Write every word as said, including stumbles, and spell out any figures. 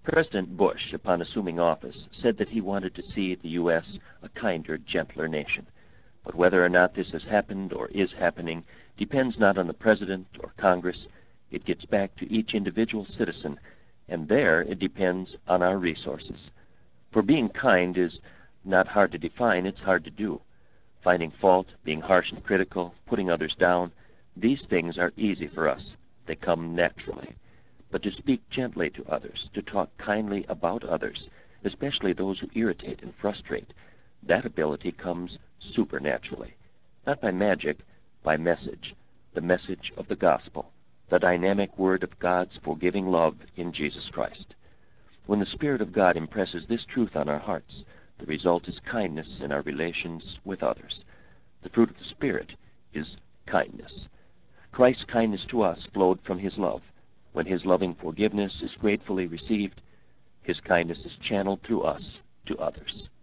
President Bush, upon assuming office, said that he wanted to see the U S a kinder, gentler nation. But whether or not this has happened or is happening depends not on the President or Congress. It gets back to each individual citizen, and there it depends on our resources. For being kind is not hard to define, it's hard to do. Finding fault, being harsh and critical, putting others down, these things are easy for us. They come naturally. But to speak gently to others, to talk kindly about others, especially those who irritate and frustrate, that ability comes supernaturally. Not by magic, by message, the message of the gospel, the dynamic word of God's forgiving love in Jesus Christ. When the Spirit of God impresses this truth on our hearts, the result is kindness in our relations with others. The fruit of the Spirit is kindness. Christ's kindness to us flowed from his love. When his loving forgiveness is gratefully received, his kindness is channeled through us to others.